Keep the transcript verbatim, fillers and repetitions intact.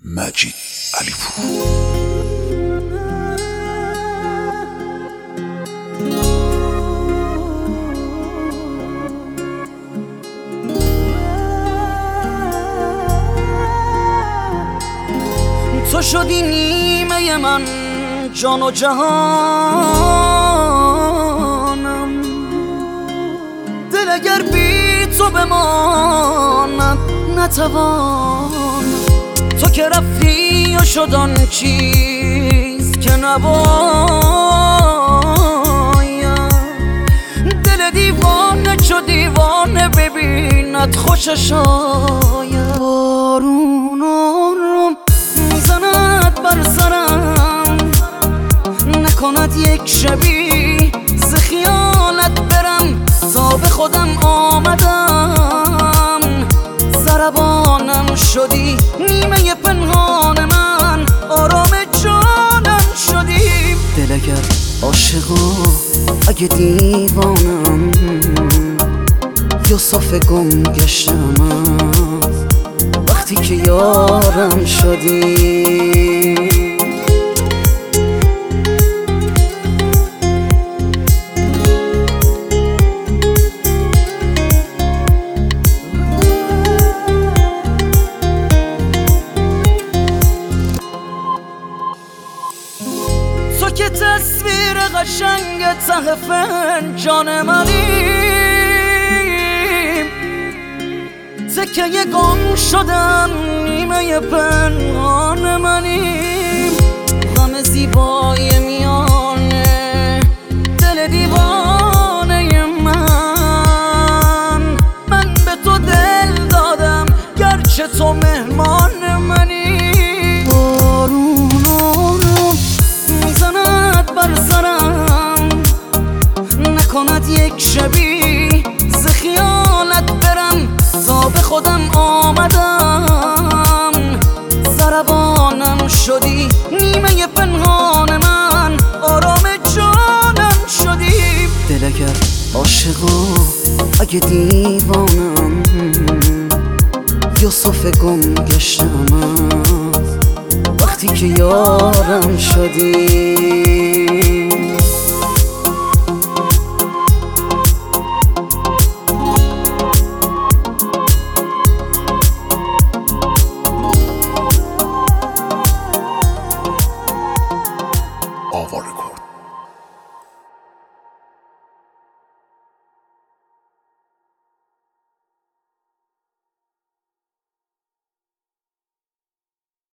مجید علیپور. تو شدی نیمه من، جان و جهانم. دل اگر بی تو بماند نتوان. تو که رفتی و شد آن چیز که نباید. دل دیوانه چو دیوانه ببیند خوشش آید. بارون آروم میزند بر سرم، نکند یک شبی ز خیالت برم. تا به خودم آمدم ضربانم شدی، نیمه پنهان من آرام جانم شدی. دل اگر عاشقا اگه دیوانم، یوسف گم گشتم وقتی که یارم شدی. تو که تصویر قشنگ ته فنجان منیم، تکه گم شدم نیمه پنهان منیم. غم زیبای میانه دل دیوانه من. من به تو دل دادم گرچه تو مهمان منی. بارون آروم میزند بر سرم، نکند یک شبی ز خیالت برم. تا به خودم آمدم ضربانم شدی، نیمه پنهان من آرام جانم شدی. دل اگر عاشقا اگه دیوانم، یوسف گم گشتم وقتی که یارم شدی.